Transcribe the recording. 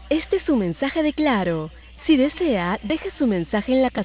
Este es su mensaje de Claro. Si desea, deje su mensaje en la casilla